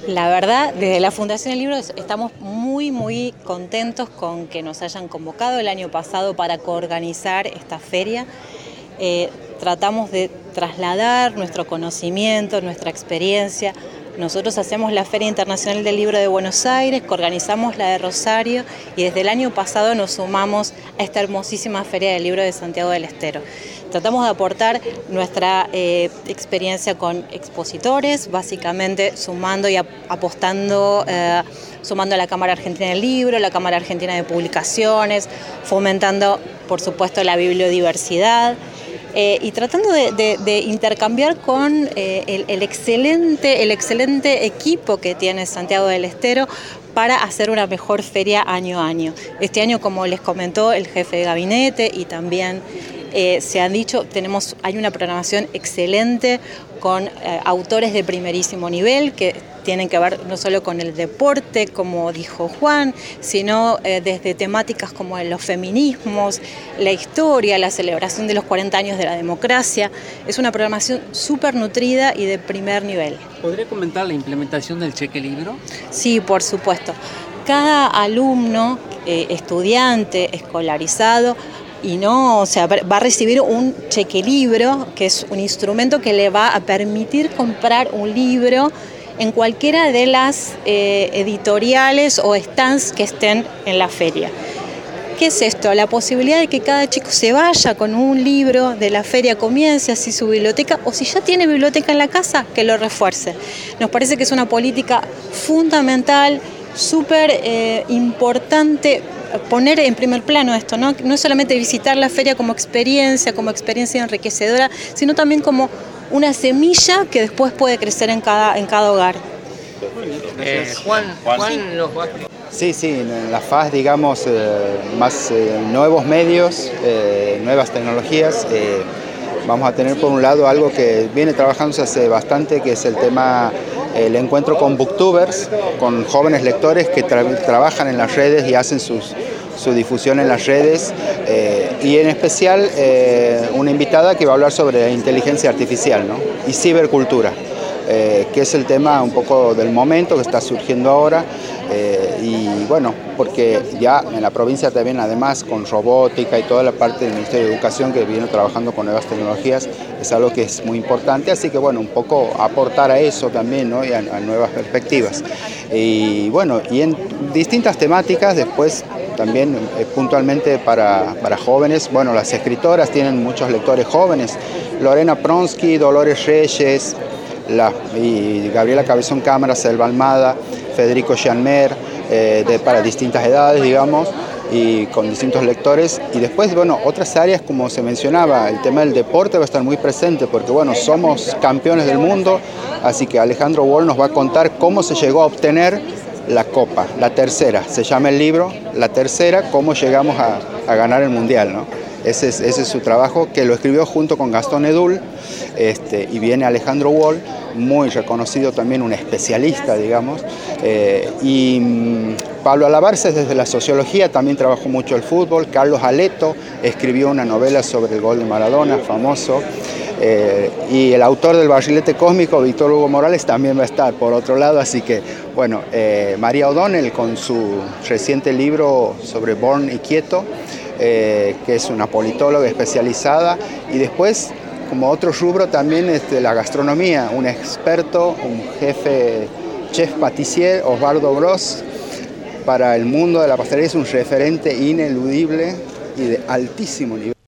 La verdad, desde la Fundación del Libro estamos muy contentos con que nos hayan convocado el año pasado para coorganizar esta feria. Tratamos de trasladar nuestro conocimiento, nuestra experiencia. Nosotros hacemos la Feria Internacional del Libro de Buenos Aires, coorganizamos la de Rosario y desde el año pasado nos sumamos a esta hermosísima Feria del Libro de Santiago del Estero. Tratamos de aportar nuestra experiencia con expositores, básicamente sumando y apostando, sumando a la Cámara Argentina del Libro, la Cámara Argentina de Publicaciones, fomentando, por supuesto, la bibliodiversidad. Y tratando de intercambiar con el excelente equipo que tiene Santiago del Estero para hacer una mejor feria año a año. Este año, como les comentó el jefe de gabinete y también se han dicho, hay una programación excelente con autores de primerísimo nivel que tienen que ver no solo con el deporte, como dijo Juan, sino desde temáticas como los feminismos, la historia, la celebración de los 40 años de la democracia. Es una programación súper nutrida y de primer nivel. ¿Podría comentar la implementación del cheque libro? Sí, por supuesto. Cada alumno, estudiante, escolarizado, va a recibir un cheque libro, que es un instrumento que le va a permitir comprar un libro en cualquiera de las editoriales o stands que estén en la feria. ¿Qué es esto? La posibilidad de que cada chico se vaya con un libro de la feria, comience así su biblioteca, o si ya tiene biblioteca en la casa, que lo refuerce. Nos parece que es una política fundamental, súper importante, poner en primer plano esto, ¿no? No solamente visitar la feria como experiencia enriquecedora, sino también como una semilla que después puede crecer en cada hogar. Juan nos va a... Sí, en la faz, digamos, más nuevos medios, nuevas tecnologías. Vamos a tener por un lado algo que viene trabajándose hace bastante, que es el tema, el encuentro con booktubers, con jóvenes lectores que trabajan en las redes y hacen su difusión en las redes, y en especial una invitada que va a hablar sobre inteligencia artificial, ¿no? Y cibercultura, que es el tema un poco del momento que está surgiendo ahora, y bueno, porque ya en la provincia también, además con robótica y toda la parte del Ministerio de Educación que viene trabajando con nuevas tecnologías, es algo que es muy importante, así que bueno, un poco aportar a eso también, ¿no? Y a nuevas perspectivas. Y bueno, y en distintas temáticas después también puntualmente para jóvenes, bueno, las escritoras tienen muchos lectores jóvenes, Lorena Pronsky, Dolores Reyes, y Gabriela Cabezón Cámara, Selva Almada, Federico Gianmer, para distintas edades, digamos, y con distintos lectores. Y después, bueno, otras áreas, como se mencionaba, el tema del deporte va a estar muy presente, porque bueno, somos campeones del mundo, así que Alejandro Wall nos va a contar cómo se llegó a obtener la copa, la tercera, se llama el libro, la tercera, cómo llegamos a ganar el mundial, ¿no? Ese es su trabajo, que lo escribió junto con Gastón Edul, y viene Alejandro Wall, muy reconocido también, un especialista, digamos, y Pablo Alabarces desde la sociología también trabajó mucho el fútbol, Carlos Aleto escribió una novela sobre el gol de Maradona, famoso, y el autor del Barrilete Cósmico, Víctor Hugo Morales, también va a estar por otro lado, así que bueno, María O'Donnell con su reciente libro sobre Born y Quieto, que es una politóloga especializada, y después como otro rubro también es de la gastronomía, un experto, un jefe chef patissier, Osvaldo Bros, para el mundo de la pastelería, es un referente ineludible y de altísimo nivel.